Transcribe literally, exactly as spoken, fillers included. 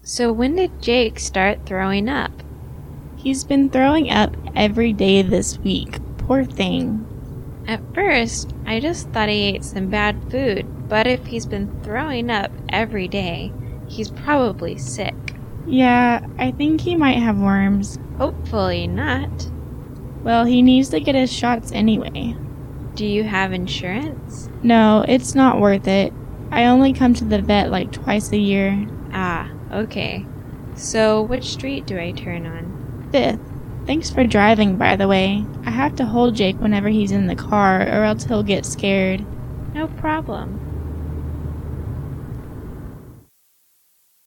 So when did Jake start throwing up? He's been throwing up every day this week. Poor thing. At first, I just thought he ate some bad food, but if he's been throwing up every day, he's probably sick. Yeah, I think he might have worms. Hopefully not. Well, he needs to get his shots anyway. Do you have insurance? No, it's not worth it. I only come to the vet like twice a year. Ah, okay. So which street do I turn on? Fifth. Thanks for driving, by the way. I have to hold Jake whenever he's in the car, or else he'll get scared. No problem.